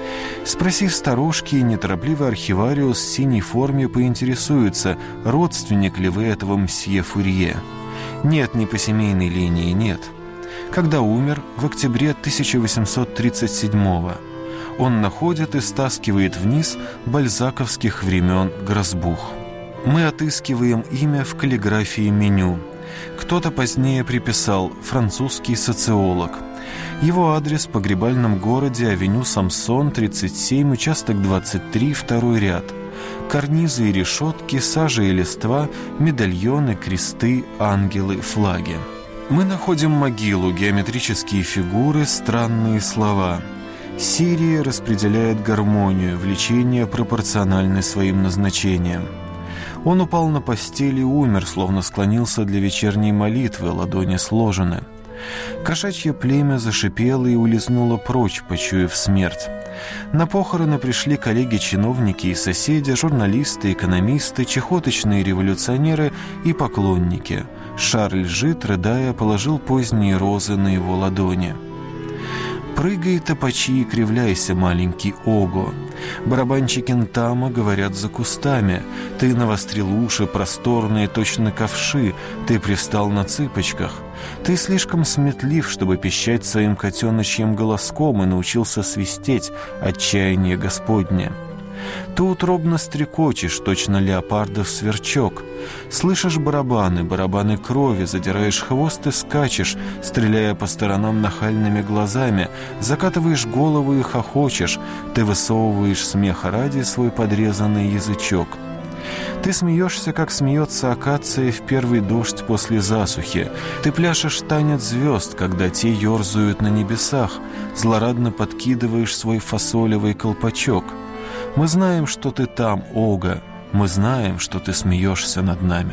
Спросив старушки, неторопливый архивариус в синей форме поинтересуется, родственник ли вы этого мсье Фурье. Нет, не по семейной линии, нет. Когда умер? В октябре тысяча восемьсот тридцать седьмого. Он находит и стаскивает вниз бальзаковских времен грозбух. Мы отыскиваем имя в каллиграфии меню. Кто-то позднее приписал «французский социолог». Его адрес в погребальном городе, авеню Самсон, тридцать семь, участок двадцать три, второй ряд. Карнизы и решетки, сажа и листва, медальоны, кресты, ангелы, флаги. Мы находим могилу, геометрические фигуры, странные слова. Сирия распределяет гармонию, влечение пропорциональны своим назначениям. Он упал на постель и умер, словно склонился для вечерней молитвы, ладони сложены. Кошачье племя зашипело и улизнуло прочь, почуяв смерть. На похороны пришли коллеги-чиновники и соседи, журналисты, экономисты, чехоточные революционеры и поклонники. Шарль Жит, рыдая, положил поздние розы на его ладони. «Прыгай, топачи, и кривляйся, маленький Ого. Барабанщики Нтама говорят за кустами. Ты навострил уши, просторные, точно ковши. Ты привстал на цыпочках. Ты слишком сметлив, чтобы пищать своим котеночьим голоском, и научился свистеть, отчаяние Господне. Ты утробно стрекочешь, точно леопардов сверчок. Слышишь барабаны, барабаны крови, задираешь хвост и скачешь, стреляя по сторонам нахальными глазами, закатываешь голову и хохочешь, ты высовываешь смеха ради свой подрезанный язычок. Ты смеешься, как смеется акация в первый дождь после засухи. Ты пляшешь танец звезд, когда те ерзают на небесах, злорадно подкидываешь свой фасолевый колпачок. Мы знаем, что ты там, Ого. Мы знаем, что ты смеешься над нами.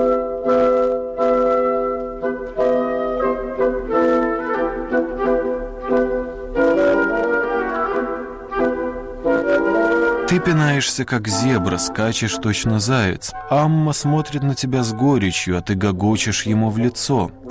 Ты пинаешься, как зебра, скачешь точно заяц. Амма смотрит на тебя с горечью, а ты гогочешь ему в лицо.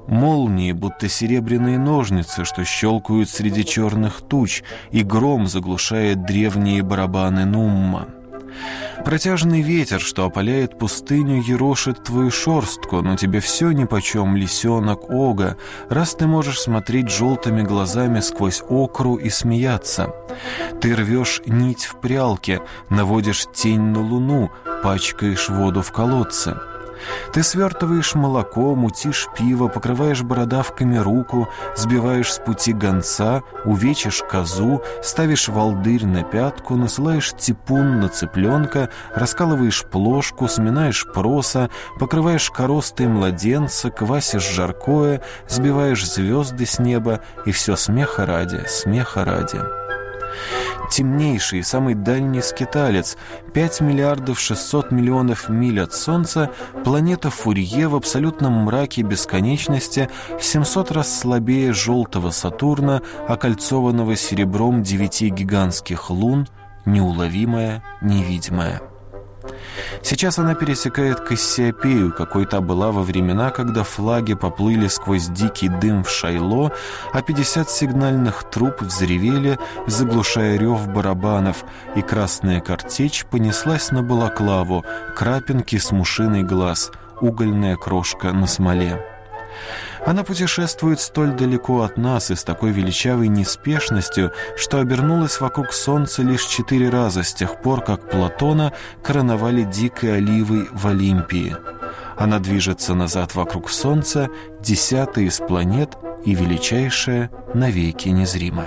молнии, будто серебряные ножницы, что щелкают среди черных туч, и гром заглушает древние барабаны Нумма. Протяжный ветер, что опаляет пустыню, ерошит твою шерстку, но тебе все нипочем, лисенок Ога, раз ты можешь смотреть желтыми глазами сквозь окру и смеяться. Ты рвешь нить в прялке, наводишь тень на луну, пачкаешь воду в колодце. Ты свертываешь молоко, мутишь пиво, покрываешь бородавками руку, сбиваешь с пути гонца, увечишь козу, ставишь волдырь на пятку, насылаешь типун на цыпленка, раскалываешь плошку, сминаешь проса, покрываешь коростой младенца, квасишь жаркое, сбиваешь звезды с неба, и все смеха ради, смеха ради. Темнейший, самый дальний скиталец, пять миллиардов шестьсот миллионов миль от Солнца, планета Фурье в абсолютном мраке бесконечности, в семьсот раз слабее желтого Сатурна, окольцованного серебром девяти гигантских лун, неуловимая, невидимая. Сейчас она пересекает Кассиопею, какой та была во времена, когда флаги поплыли сквозь дикий дым в Шайло, а пятьдесят сигнальных труб взревели, заглушая рев барабанов, и красная картечь понеслась на балаклаву, крапинки с мушиный глаз, угольная крошка на смоле. Она путешествует столь далеко от нас и с такой величавой неспешностью, что обернулась вокруг Солнца лишь четыре раза с тех пор, как Платона короновали дикой оливой в Олимпии. Она движется назад вокруг Солнца, десятая из планет и величайшая, навеки незримая.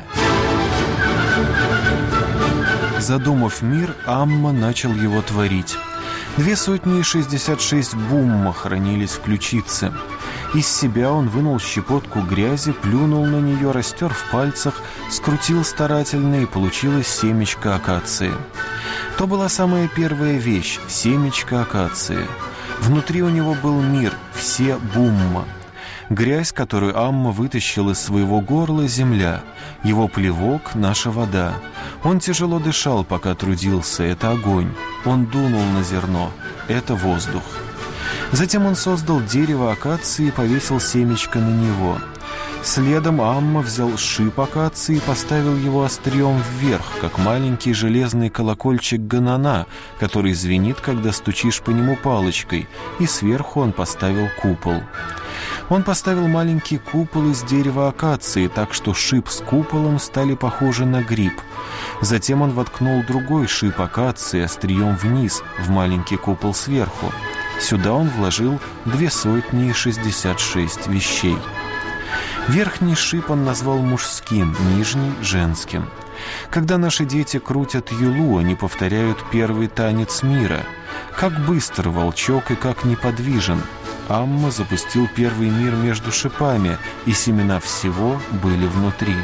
Задумав мир, Амма начал его творить. Две сотни и шестьдесят шесть бумма хранились в ключице. Из себя он вынул щепотку грязи, плюнул на нее, растер в пальцах, скрутил старательно, и получилось семечко акации. То была самая первая вещь — семечко акации. Внутри у него был мир, все бумма. Грязь, которую Амма вытащил из своего горла, — земля. Его плевок — наша вода. Он тяжело дышал, пока трудился — это огонь. Он дунул на зерно — это воздух. Затем он создал дерево акации и повесил семечко на него. Следом Амма взял шип акации и поставил его острием вверх, как маленький железный колокольчик ганана, который звенит, когда стучишь по нему палочкой, и сверху он поставил купол. Он поставил маленький купол из дерева акации, так что шип с куполом стали похожи на гриб. Затем он воткнул другой шип акации острием вниз, в маленький купол сверху. Сюда он вложил две сотни и шестьдесят шесть вещей. Верхний шип он назвал мужским, нижний — женским. Когда наши дети крутят юлу, они повторяют первый танец мира. Как быстр волчок и как неподвижен. Амма запустил первый мир между шипами, и семена всего были внутри.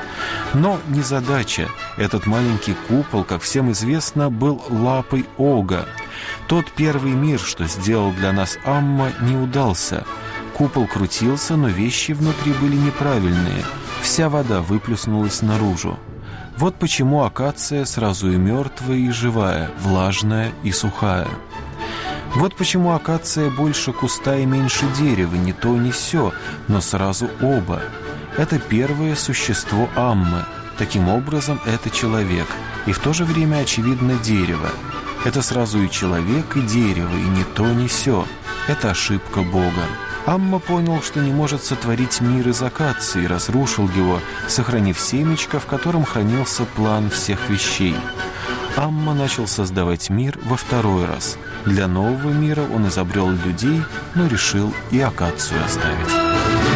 Но незадача. Этот маленький купол, как всем известно, был лапой Ога. Тот первый мир, что сделал для нас Амма, не удался. Купол крутился, но вещи внутри были неправильные. Вся вода выплеснулась наружу. Вот почему акация сразу и мертвая, и живая, влажная и сухая. Вот почему акация больше куста и меньше дерева, не то, ни сё, но сразу оба. Это первое существо Аммы. Таким образом, это человек, и в то же время, очевидно, дерево. Это сразу и человек, и дерево, и ни то, ни сё. Это ошибка Бога. Амма понял, что не может сотворить мир из акации, и разрушил его, сохранив семечко, в котором хранился план всех вещей. Амма начал создавать мир во второй раз. Для нового мира он изобрел людей, но решил и акацию оставить.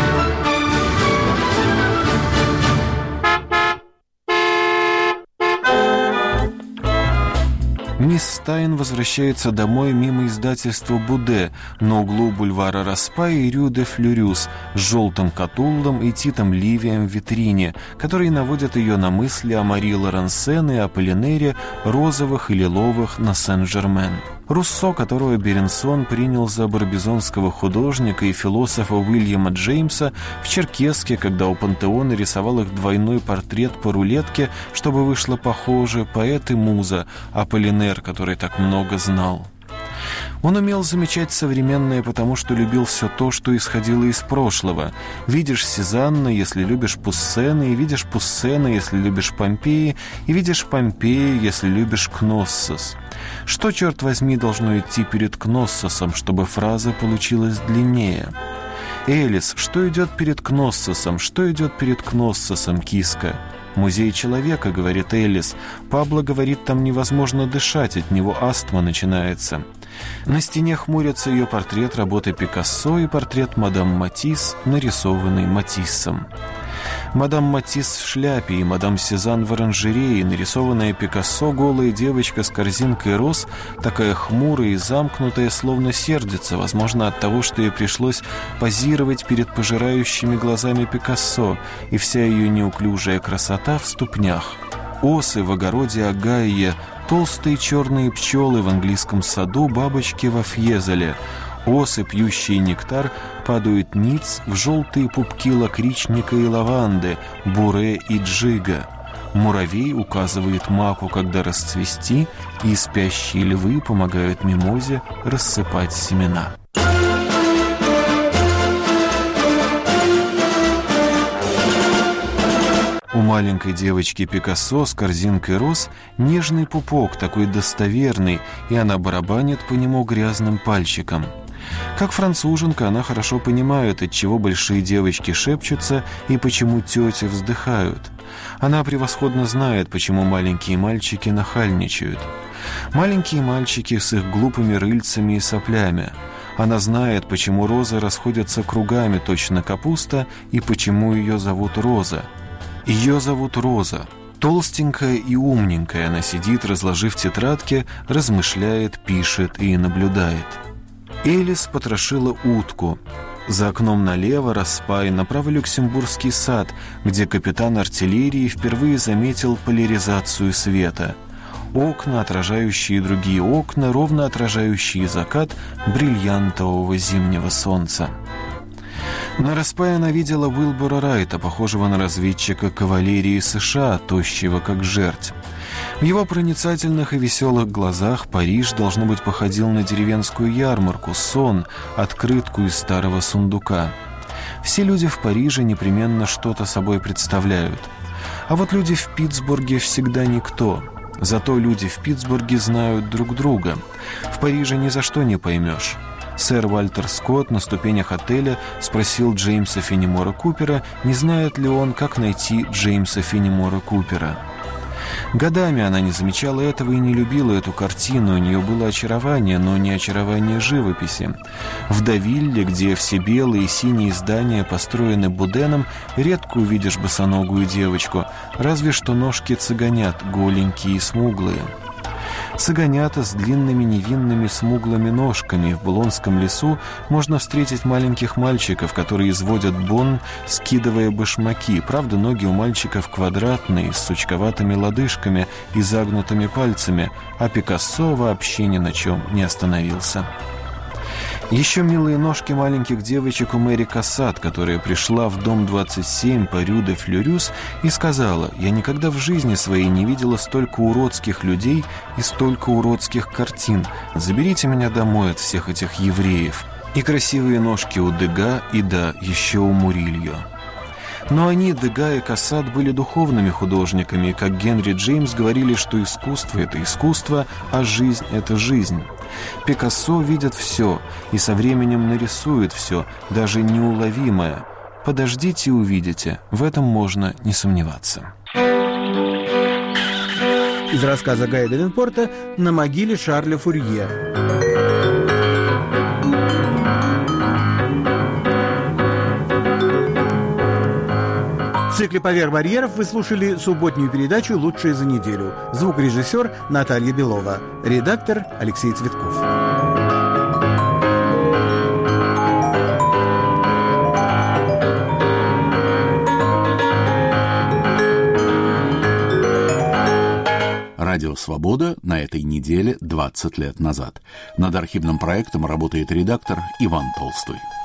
Мисс Стайн возвращается домой мимо издательства «Буде» на углу бульвара Распай и Рю де Флюрюс с желтым Катуллом и Титом Ливием в витрине, которые наводят ее на мысли о Мари Лоренсен и о Аполлинере, розовых и лиловых на Сен-Жермен. Руссо, которого Беренсон принял за барбизонского художника и философа Уильяма Джеймса, в Черкесске, когда у Пантеона рисовал их двойной портрет по рулетке, чтобы вышло похоже, поэт и муза, Аполлинер, который так много знал. Он умел замечать современное, потому что любил все то, что исходило из прошлого. Видишь Сезанна, если любишь Пуссена, и видишь Пуссена, если любишь Помпеи, и видишь Помпеи, если любишь Кноссос. Что, черт возьми, должно идти перед Кноссосом, чтобы фраза получилась длиннее? Элис, что идет перед Кноссосом? Что идет перед Кноссосом, киска? «Музей человека», — говорит Элис. Пабло говорит, там невозможно дышать, от него астма начинается. На стене хмурятся ее портрет работы Пикассо и портрет мадам Матисс, нарисованный Матиссом. Мадам Матисс в шляпе и мадам Сезанн в оранжерее, нарисованная Пикассо, голая девочка с корзинкой роз, такая хмурая и замкнутая, словно сердится, возможно, от того, что ей пришлось позировать перед пожирающими глазами Пикассо, и вся ее неуклюжая красота в ступнях. Осы в огороде Агайя, толстые черные пчелы в английском саду, бабочки во Фьезеле. Осы, пьющие нектар, падают ниц в желтые пупки лакричника и лаванды, буре и джига. Муравей указывает маку, когда расцвести, и спящие львы помогают мимозе рассыпать семена. У маленькой девочки Пикассо с корзинкой роз нежный пупок, такой достоверный, и она барабанит по нему грязным пальчиком. Как француженка, она хорошо понимает, отчего большие девочки шепчутся и почему тети вздыхают. Она превосходно знает, почему маленькие мальчики нахальничают. Маленькие мальчики с их глупыми рыльцами и соплями. Она знает, почему розы расходятся кругами, точно капуста, и почему ее зовут Роза. Ее зовут Роза. Толстенькая и умненькая она сидит, разложив тетрадки, размышляет, пишет и наблюдает. Элис потрошила утку. За окном налево распай, направо Люксембургский сад, где капитан артиллерии впервые заметил поляризацию света. Окна, отражающие другие окна, ровно отражающие закат бриллиантового зимнего солнца. На распае она видела Уилбора Райта, похожего на разведчика кавалерии США, тощего как жерть. В его проницательных и веселых глазах Париж, должно быть, походил на деревенскую ярмарку, сон, открытку из старого сундука. Все люди в Париже непременно что-то собой представляют. А вот люди в Питтсбурге всегда никто. Зато люди в Питтсбурге знают друг друга. В Париже ни за что не поймешь. Сэр Вальтер Скотт на ступенях отеля спросил Джеймса Феннимора Купера, не знает ли он, как найти Джеймса Феннимора Купера. Годами она не замечала этого и не любила эту картину, у нее было очарование, но не очарование живописи. В Давилле, где все белые и синие здания построены Буденом, редко увидишь босоногую девочку, разве что ножки цыганят, голенькие и смуглые. Цыганята с длинными невинными смуглыми ножками. В Булонском лесу можно встретить маленьких мальчиков, которые изводят бон, скидывая башмаки. Правда, ноги у мальчиков квадратные, с сучковатыми лодыжками и загнутыми пальцами, а Пикассо вообще ни на чем не остановился. Еще милые ножки маленьких девочек у Мэри Кассат, которая пришла в дом двадцать семь по Рю де Флюрюс и сказала: «Я никогда в жизни своей не видела столько уродских людей и столько уродских картин. Заберите меня домой от всех этих евреев». И красивые ножки у Дега, и да, еще у Мурильо. Но они, Дега и Кассат, были духовными художниками, и, как Генри Джеймс, говорили, что искусство — это искусство, а жизнь — это жизнь. Пикассо видит все и со временем нарисует все, даже неуловимое. Подождите и увидите, в этом можно не сомневаться. Из рассказа Гая Давенпорта «На могиле Шарля Фурье». В цикле «Поверх барьеров» вы слушали субботнюю передачу «Лучшее за неделю». Звукорежиссер Наталья Белова. Редактор Алексей Цветков. Радио «Свобода» на этой неделе двадцать лет назад. Над архивным проектом работает редактор Иван Толстой.